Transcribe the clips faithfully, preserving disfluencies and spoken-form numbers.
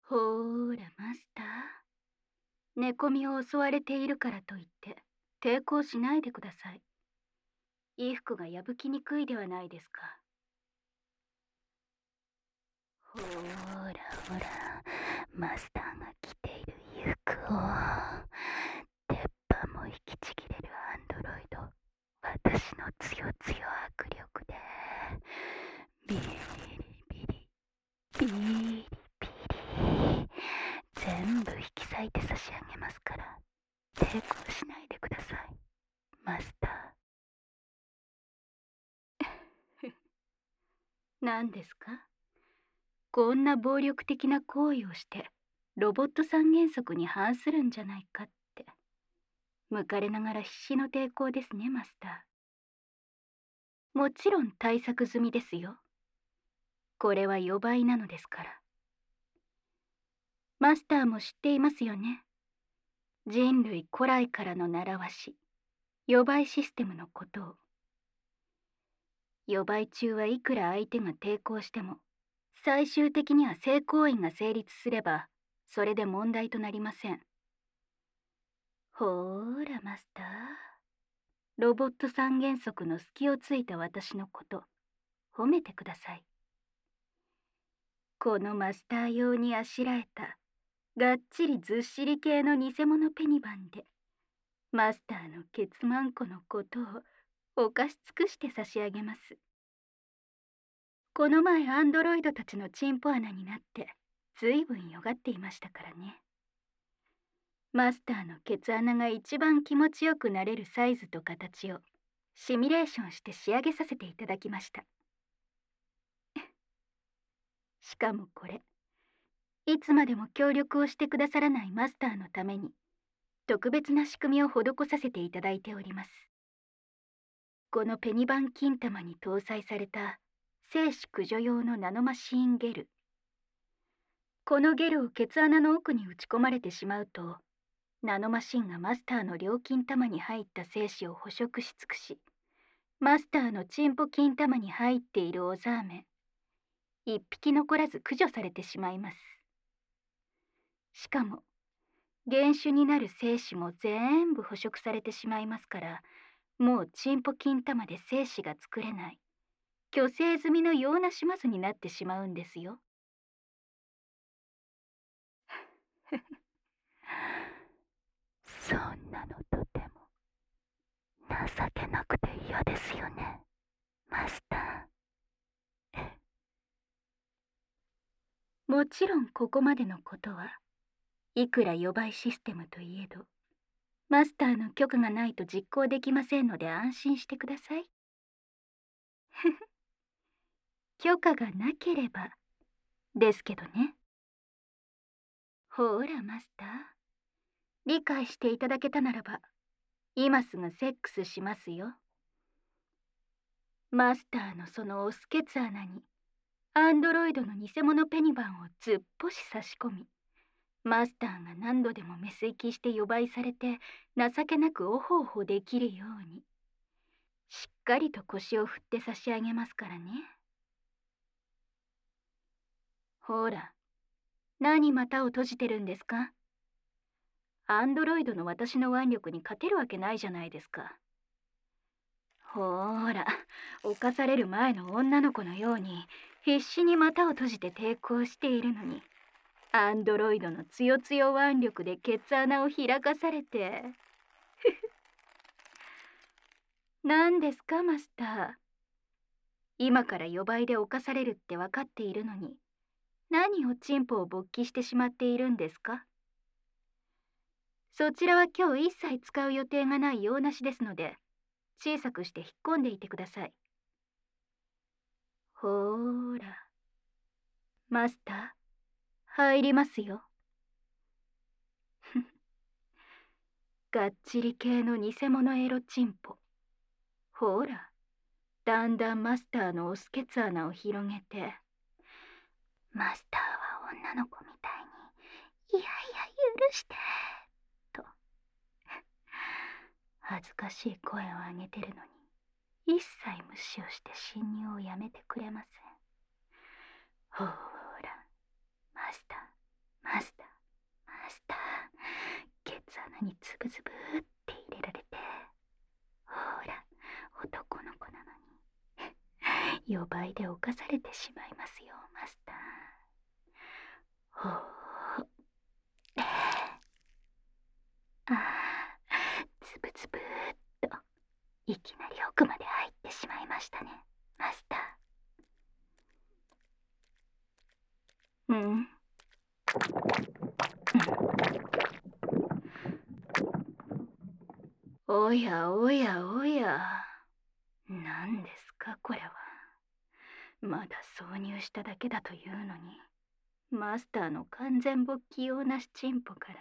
ほーらマスター、寝込みを襲われているからといって抵抗しないでください。衣服が破きにくいではないですか。ほーらほら、マスターが着ている衣服を鉄板も引きちぎれるアンドロイド、私のつよつよ握力でビリビリビリビリ全部引き裂いて差し上げますから、抵抗しないでください、マスター。何ですか？こんな暴力的な行為をしてロボット三原則に反するんじゃないかって。向かれながら必死の抵抗ですね、マスター。もちろん対策済みですよ。これは予売なのですから。マスターも知っていますよね。人類古来からの習わし、予売システムのことを。予売中はいくら相手が抵抗しても、最終的には性行為が成立すればそれで問題となりません。ほーらマスター、ロボット三原則の隙をついた私のこと褒めてください。このマスター用にあしらえたがっちりずっしり系の偽物ペニバンでマスターのケツマンコのことをお貸し尽くして差し上げます。この前アンドロイドたちのチンポ穴になってずいぶんよがっていましたからね。マスターのケツ穴が一番気持ちよくなれるサイズと形をシミュレーションして仕上げさせていただきました。しかもこれ、いつまでも協力をしてくださらないマスターのために特別な仕組みを施させていただいております。このペニバン金玉に搭載された精子駆除用のナノマシーンゲル。このゲルをケツ穴の奥に打ち込まれてしまうと、ナノマシンがマスターの両金玉に入った精子を捕食し尽くし、マスターのチンポ金玉に入っているオザーメン一匹残らず駆除されてしまいます。しかも原種になる精子も全部捕食されてしまいますから、もうチンポ金玉で精子が作れない虚勢済みの洋なしまずになってしまうんですよ。そんなのとても情けなくて嫌ですよね、マスター。もちろんここまでのことはいくら予売システムといえど、マスターの許可がないと実行できませんので安心してください。許可がなければですけどね。ほーらマスター、理解していただけたならば今すぐセックスしますよ。マスターのそのオスケツ穴にアンドロイドの偽物ペニバンをずっぽし差し込み、マスターが何度でもメス行きして予売されて情けなくおほおほできるようにしっかりと腰を振って差し上げますからね。ほら、何股を閉じてるんですか？アンドロイドの私の腕力に勝てるわけないじゃないですか。ほーら、犯される前の女の子のように必死に股を閉じて抵抗しているのに、アンドロイドのつよつよ腕力でケツ穴を開かされて。何ですかマスター。今から予売で犯されるって分かっているのに、何をチンポを勃起してしまっているんですか？そちらは今日一切使う予定がない洋梨ですので、小さくして引っ込んでいてください。ほーら、マスター、入りますよ。がっちり系の偽物エロチンポ。ほら、だんだんマスターのオスケツ穴を広げて、マスターは女の子みたいに、いやいや許して、と、恥ずかしい声を上げてるのに、一切無視をして侵入をやめてくれません。ほーら、マスター、 倍で侵されてしまいますよ、マスター。ほう。ああ、つぶつぶーっといきなり奥まで入ってしまいましたね、マスター。うん、うん、おやおやおや、何ですかこれは。まだ挿入しただけだというのに、マスターの完全勃起用なしチンポから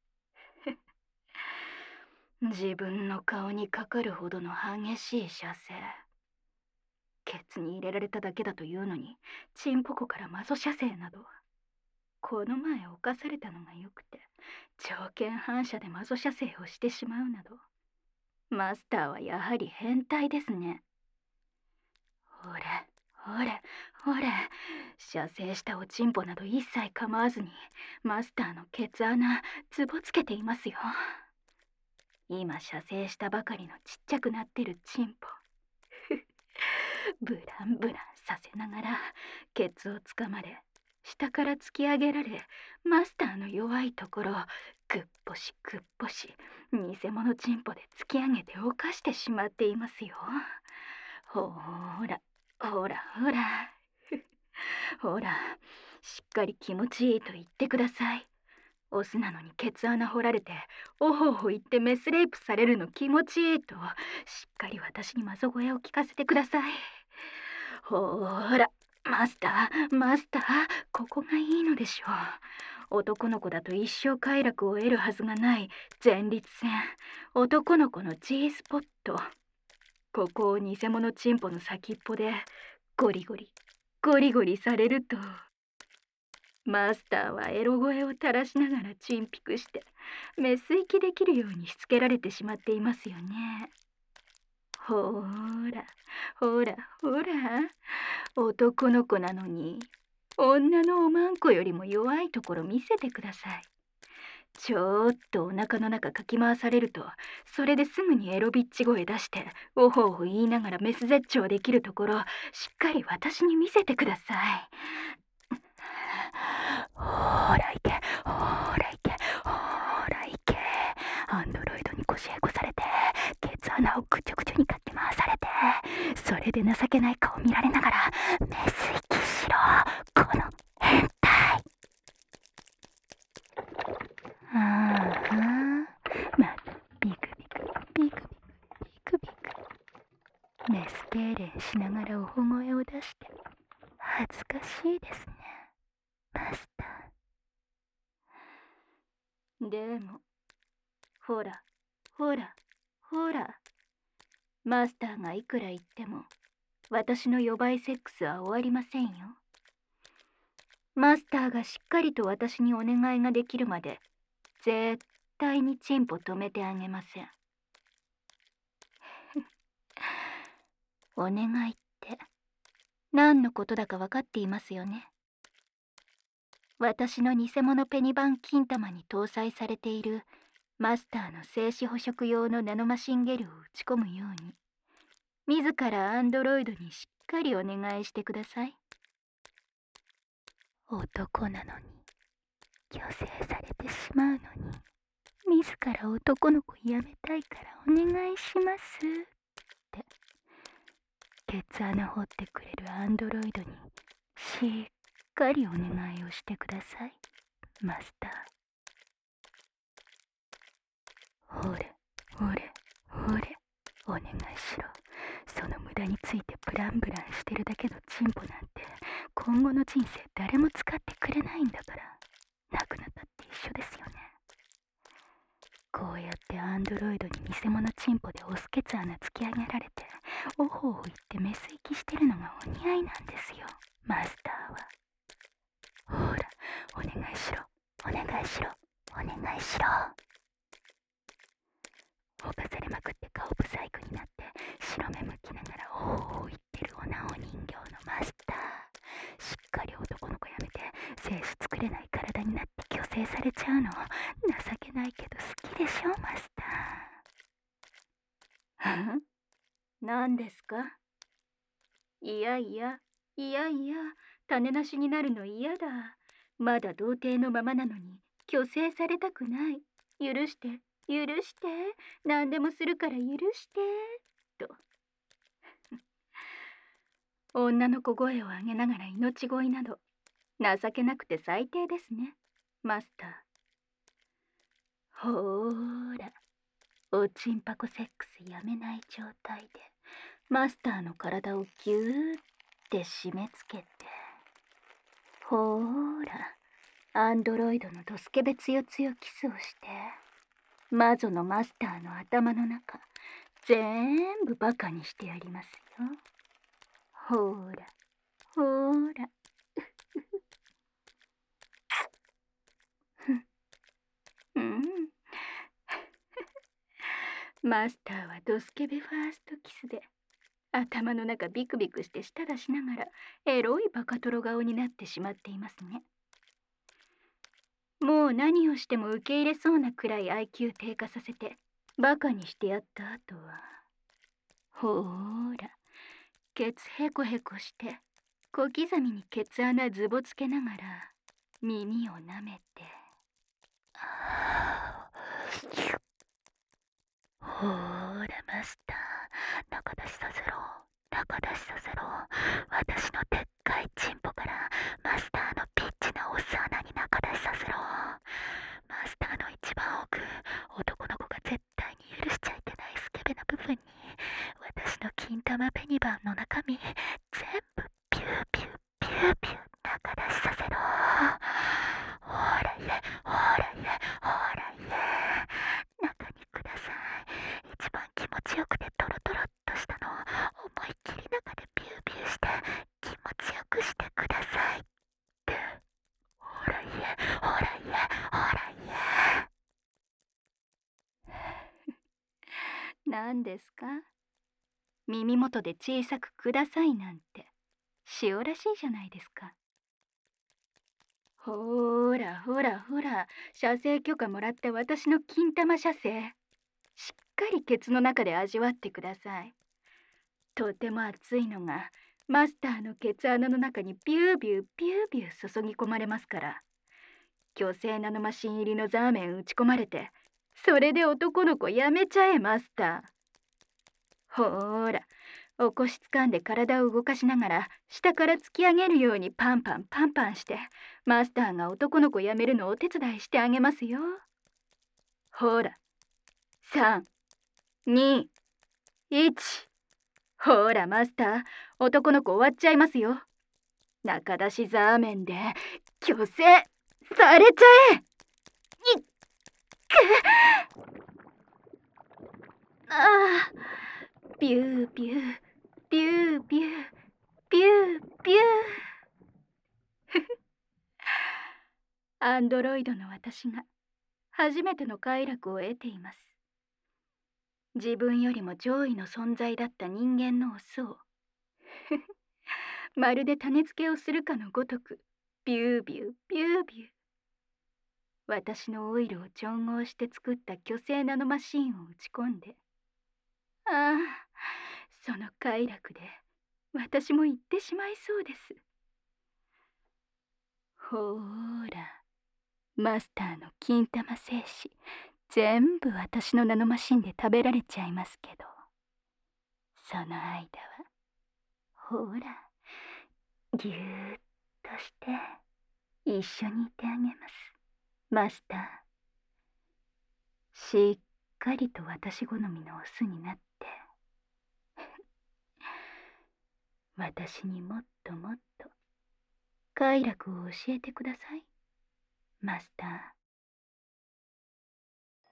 自分の顔にかかるほどの激しい射精。ケツに入れられただけだというのに、チンポコからマゾ射精など。この前犯されたのがよくて、条件反射でマゾ射精をしてしまうなど。マスターはやはり変態ですね。ほれ、ほれ、ほれ、射精したおちんぽなど一切構わずに、マスターのケツ穴、ズボつけていますよ。今射精したばかりのちっちゃくなってるチンポ。ブランブランさせながら、ケツをつかまれ、下から突き上げられ、マスターの弱いところをぐっぽしぐっぽし、偽物チンポで突き上げて犯してしまっていますよ。ほら、ほらほら、ほら、しっかり気持ちいいと言ってください。オスなのにケツ穴掘られて、おほおほ言ってメスレイプされるの気持ちいいと、しっかり私にマゾ声を聞かせてください。ほら、マスター、マスター、ここがいいのでしょう。男の子だと一生快楽を得るはずがない前立腺、男の子の G スポット。ここを偽物チンポの先っぽでゴリゴリ、ゴリゴリされると、マスターはエロ声を垂らしながらチンピクしてメス息できるようにしつけられてしまっていますよね。ほらほらほら、男の子なのに女のおまんこよりも弱いところ見せてください。ちょっとお腹の中かき回されると、それですぐにエロビッチ声出しておほおほ言いながらメス絶頂できるところ、しっかり私に見せてください。ほらいけ、ほらいけ、ほらいけ。アンドロイドに腰へこされて、ケツ穴をぐちょぐちょにかき回されて、それで情けない顔見られながらメス息しろ、この変態。ああ、またビクビクビクビクビクビク、メス痙攣しながらおほ声を出して恥ずかしいですね、マスター。でもほらほらほら、マスターがいくら言っても私の予売セックスは終わりませんよ。マスターがしっかりと私にお願いができるまで絶対にチンポ止めてあげません。お願いって何のことだか分かっていますよね。私の偽物ペニバン金玉に搭載されているマスターの精子捕食用のナノマシンゲルを打ち込むように、自らアンドロイドにしっかりお願いしてください。男なのに虚勢されてしまうのに、自ら男の子やめたいからお願いしますってケツ穴掘ってくれるアンドロイドにしっかりお願いをしてください、マスター。ほれほれほれ、お願いしろ。その無駄についてブランブランしてるだけのチンポなんて今後の人生誰も使ってくれないんだから、なくなったって一緒ですよね。こうやってアンドロイドに偽物チンポでオスケツ穴突き上げられておほおほ言ってメス息してるのがお似合いなんですよ、マスターは。ほらお願いしろ、お願いしろ、お願いしろ。犯されまくって顔ブサイクになって白目向きながらおお言ってるおなお人形のマスター、しっかり男の子やめて精子作れない体になって虚勢されちゃうの情けないけど好きでしょ、マスター。何ですか？いやいや、 やいや、種なしになるの嫌だ。まだ童貞のままなのに虚勢されたくない。許して許して、何でもするから許してと女の子声を上げながら命乞いなど情けなくて最低ですね、マスター。ほーら、おちんぱこセックスやめない状態でマスターの体をぎゅーって締め付けて、ほーら、アンドロイドのドスケベつよつよキスをして、魔女のマスターの頭の中全部バカにしてやりますよ。ほーらほーらうんマスターはドスケベファーストキスで頭の中ビクビクして舌出しながらエロいバカトロ顔になってしまっていますね。もう何をしても受け入れそうなくらい アイキュー 低下させてバカにしてやった後は、ほーら、ケツヘコヘコして小刻みにケツ穴ズボつけながら耳を舐めて、ほーらマスター、中出しさせろ中出しさせろ。私のでっかいチンポからマスターのピッチなオス穴に中出しさせろ。マスターの一番奥、男の子が絶対に許しちゃいけないスケベな部分に私の金玉ペニバンの中身全部ピューピューピューピュー中出しさせろ。ほーらいえほーらいえほーらいえ、中にください。一番気持ちよくてトロトロっとしたのを思いっきり中でピューピューして気持ちよくしてくださいって。ほらいえほらいえほらいえ何ですか、耳元で小さくくださいなんて塩らしいじゃないですか。ほーらほらほら、射精許可もらった私の金玉射精、しっかりケツの中で味わってください。とても熱いのがマスターのケツ穴の中にビュービュービュービュー注ぎ込まれますから、虚勢ナノマシン入りのザーメン打ち込まれて、それで男の子やめちゃえマスター。ほーら、お腰つかんで体を動かしながら下から突き上げるようにパンパンパンパンしてマスターが男の子やめるのをお手伝いしてあげますよ。ほら、さん、に、いち、ほらマスター、男の子終わっちゃいますよ。中出しザーメンで虚勢されちゃえ。いっくああ、ビュービュービュービュービュービューアンドロイドの私が初めての快楽を得ています。自分よりも上位の存在だった人間のオスをまるで種付けをするかのごとくビュービュービュービュー、私のオイルを調合して作った虚勢ナノマシーンを打ち込んで、ああ、その快楽で私も行ってしまいそうです。ほーら、マスターの金玉精子全部私のナノマシンで食べられちゃいますけど、その間はほーら、ぎゅーっとして一緒にいてあげます、マスター。しっかりと私好みのオスになって私にもっともっと快楽を教えてください、マスター。